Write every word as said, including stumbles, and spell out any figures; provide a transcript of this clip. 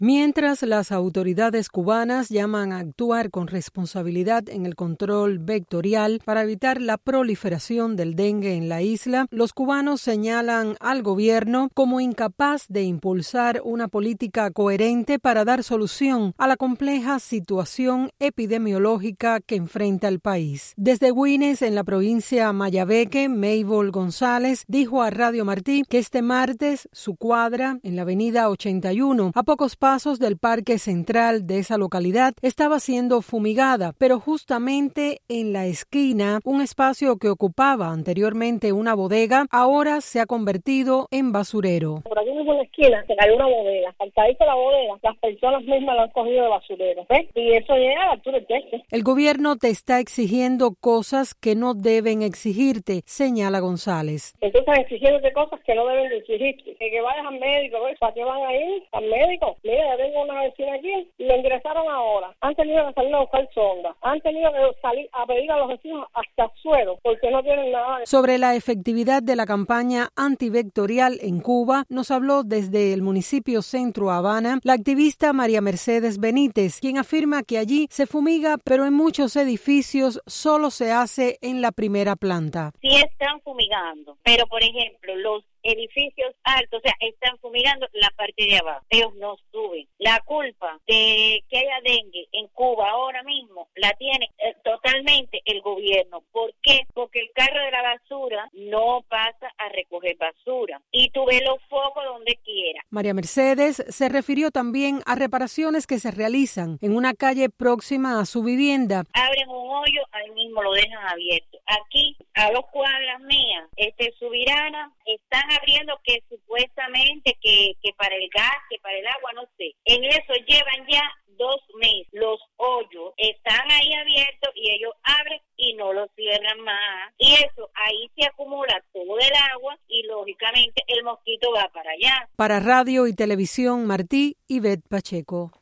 Mientras las autoridades cubanas llaman a actuar con responsabilidad en el control vectorial para evitar la proliferación del dengue en la isla, los cubanos señalan al gobierno como incapaz de impulsar una política coherente para dar solución a la compleja situación epidemiológica que enfrenta el país. Desde Güines, en la provincia Mayabeque, Maybol González dijo a Radio Martí que este martes su cuadra en la avenida ochenta y uno, a pocos pasos del parque central de esa localidad, estaba siendo fumigada, pero justamente en la esquina, un espacio que ocupaba anteriormente una bodega, ahora se ha convertido en basurero. Por aquí mismo en la esquina se cayó una bodega. Al caerse la bodega, las personas mismas la han cogido de basurero, ¿ves? Y eso llega a la altura del techo. El gobierno te está exigiendo cosas que no deben exigirte, señala González. Entonces están exigiéndote cosas que no deben de exigirte. Que, que vayas al médico, ¿ves? ¿Para qué van a ir al médico? Mira, ya tengo una vecina aquí y lo ingresaron ahora. Han tenido que salir a buscar sonda. Han tenido que salir a pedir a los vecinos hasta suero porque no tienen nada. Sobre la efectividad de la campaña antivectorial en Cuba, nos habló desde el municipio Centro Habana la activista María Mercedes Benítez, quien afirma que allí se fumiga, pero en muchos edificios solo se hace en la primera planta. Sí están fumigando, pero por ejemplo, los edificios altos, o sea, están fumigando la parte de abajo. Ellos no suben. La culpa de que haya dengue en Cuba ahora mismo la tiene eh, totalmente el gobierno. ¿Por qué? Porque el carro de la basura no pasa a recoger basura y tú ves los focos donde quiera. María Mercedes se refirió también a reparaciones que se realizan en una calle próxima a su vivienda. Abren un hoyo, ahí mismo lo dejan abierto. Aquí, a dos cuadras mías, este Subirana, están abriendo que supuestamente que, que para el gas, que para el agua, no sé. En eso llevan ya dos meses. Los hoyos están ahí abiertos y ellos abren y no los cierran más. Y eso, ahí se acumula todo el agua y lógicamente el mosquito va para allá. Para Radio y Televisión Martí, Ivette Pacheco.